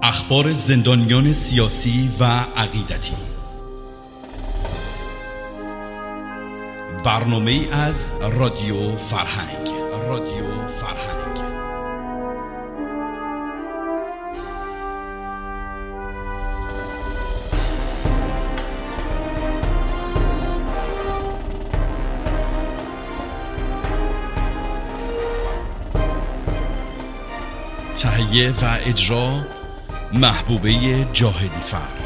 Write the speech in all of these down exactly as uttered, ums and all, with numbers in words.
اخبار زندانیان سیاسی و عقیدتی. برنامه از رادیو فرهنگ. رادیو فرهنگ تهیه و اجرا محبوبه جاهدی فر.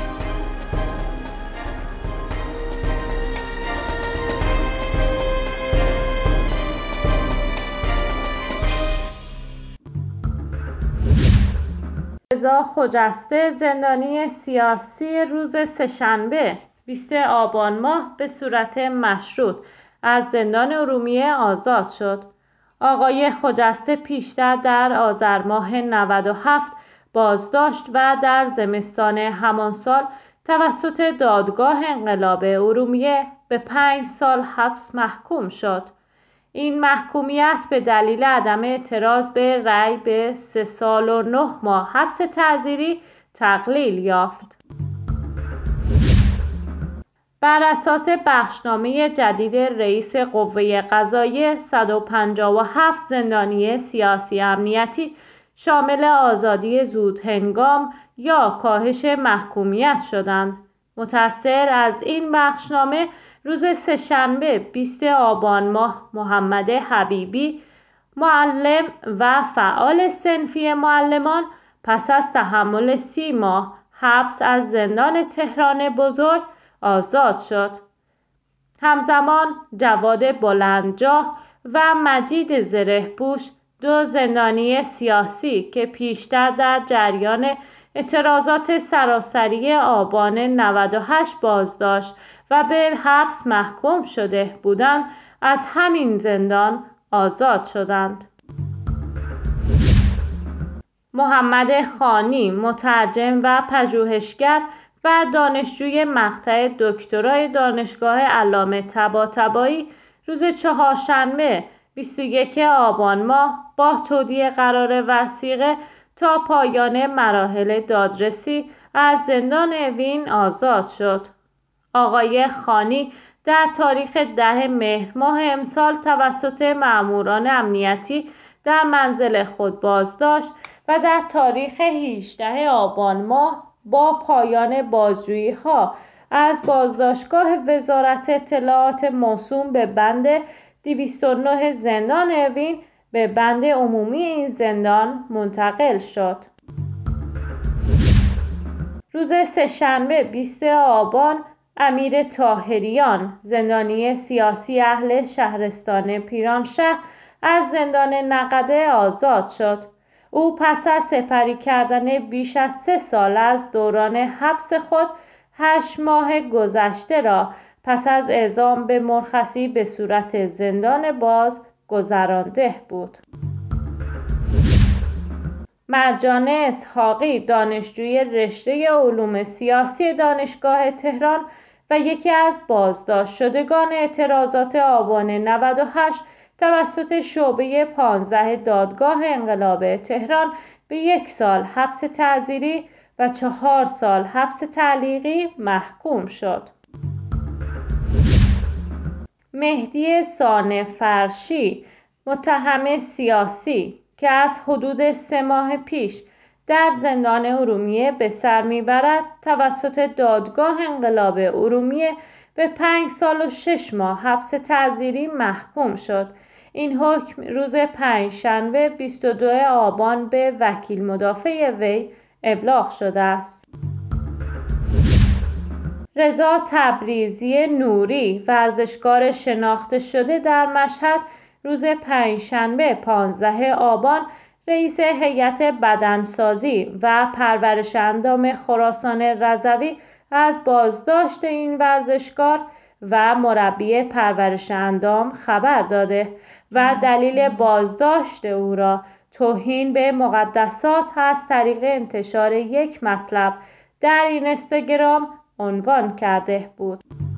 رضا خجسته زندانی سیاسی روز سه‌شنبه بیست آبان ماه به صورت مشروط از زندان ارومیه آزاد شد. آقای خجسته پیشتر در آذر ماه نود و هفت بازداشت و در زمستان همان سال توسط دادگاه انقلاب ارومیه به پنج سال حبس محکوم شد. این محکومیت به دلیل عدم اعتراض به رأی به سه سال و نه ماه حبس تعزیری تقلیل یافت. بر اساس بخشنامه جدید رئیس قوه قضاییه، صد و پنجاه و هفت زندانی سیاسی امنیتی شامل آزادی زودهنگام یا کاهش محکومیت شدند. متصدر از این بخشنامه روز سه‌شنبه بیست آبان ماه محمد حبیبی، معلم و فعال صنفی معلمان، پس از تحمل سی ماه حبس از زندان تهران بزرگ آزاد شد. همزمان جواد بلندجاه و مجید زرهپوش، دو زندانی سیاسی که پیشتر در جریان اعتراضات سراسری آبان نود و هشت بازداشت و به حبس محکوم شده بودند، از همین زندان آزاد شدند. محمد خانی، مترجم و پژوهشگر و دانشجوی مقطع دکترای دانشگاه علامه طباطبایی، روز چهارشنبه بیست و یک آبان ماه با تودیع قرار وثیقه تا پایان مراحل دادرسی از زندان اوین آزاد شد. آقای خانی در تاریخ ده مهر ماه امسال توسط مأموران امنیتی در منزل خود بازداشت و در تاریخ هجدهم آبان ماه با پایان بازجویی‌ها از بازداشتگاه وزارت اطلاعات موسوم به بند دویست و نه زندان اوین به بند عمومی این زندان منتقل شد. روز سه‌شنبه بیست آبان امیر طاهریان، زندانی سیاسی اهل شهرستان پیرانشهر، از زندان نقده آزاد شد. او پس از سپری کردن بیش از سه سال از دوران حبس خود، هشت ماه گذشته را پس از اعزام به مرخصی به صورت زندان باز گذرانده بود. مرجان اسحاقی، دانشجوی رشته علوم سیاسی دانشگاه تهران و یکی از بازداشت شدگان اعتراضات آبان نود و هشت توسط شعبه پانزده دادگاه انقلاب تهران به یک سال حبس تعزیری و چهار سال حبس تعلیقی محکوم شد. مهدی صانع فرشی، متهم سیاسی که از حدود سه ماه پیش در زندان ارومیه به سر میبرد، توسط دادگاه انقلاب ارومیه به پنج سال و شش ماه حبس تعزیری محکوم شد. این حکم روز پنجشنبه بیست و دو آبان به وکیل مدافع وی ابلاغ شده است. رضا تبریزی نوری، ورزشکار شناخته شده در مشهد، روز پنجشنبه پانزده آبان رئیس هیئت بدنسازی و پرورش اندام خراسان رضوی از بازداشت این ورزشکار و مربی پرورش اندام خبر داده و دلیل بازداشت او را توهین به مقدسات از طریق انتشار یک مطلب در اینستاگرام عنوان کرده بود.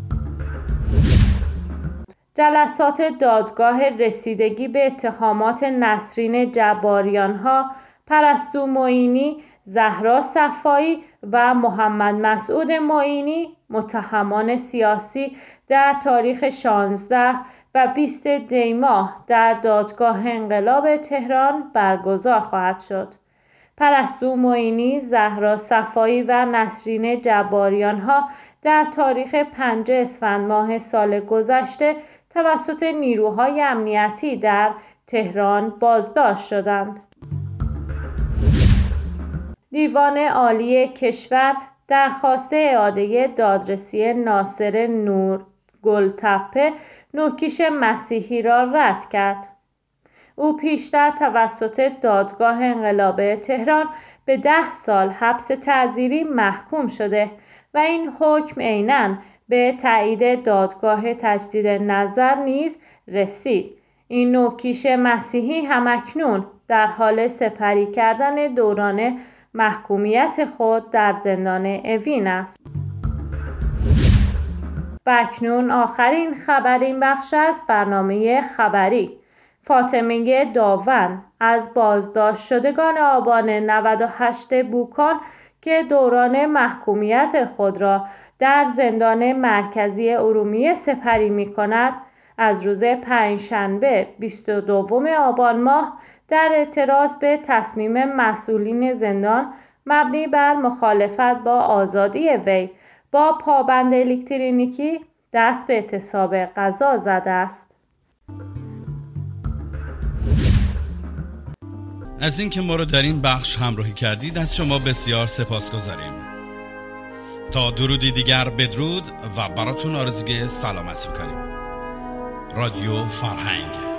جلسات دادگاه رسیدگی به اتهامات نسرین جباریان‌ها، پرستو معینی، زهرا صفایی و محمد مسعود معینی متهمان سیاسی در تاریخ شانزده و بیست دی ماه در دادگاه انقلاب تهران برگزار خواهد شد. پرستو معینی، زهرا صفایی و نسرین جباریان ها در تاریخ پنجم اسفند ماه سال گذشته توسط نیروهای امنیتی در تهران بازداشت شدند. دیوان عالی کشور درخواست اعاده دادرسی ناصر نورگل‌تپه نوکیش مسیحی را رد کرد. او پیشتر توسط دادگاه انقلاب تهران به ده سال حبس تعزیری محکوم شده و این حکم عیناً به تایید دادگاه تجدید نظر نیز رسید. این نوکیش مسیحی همکنون در حال سپری کردن دوران محکومیت خود در زندان اوین است. و اکنون آخرین خبر این بخش از برنامه خبری. فاطمه داون از بازداشت شدگان آبان نود و هشت بوکان که دوران محکومیت خود را در زندان مرکزی ارومیه سپری می کند، از روز پنجشنبه بیست و دوم آبان ماه در اعتراض به تصمیم مسئولین زندان مبنی بر مخالفت با آزادی وی با پابند الکترونیکی دست به اعتصاب غذا زده است. از اینکه ما رو در این بخش همراهی کردید از شما بسیار سپاسگزاریم. تا درودی دیگر بدرود و براتون آرزوی سلامت میکنیم. رادیو فرهنگ.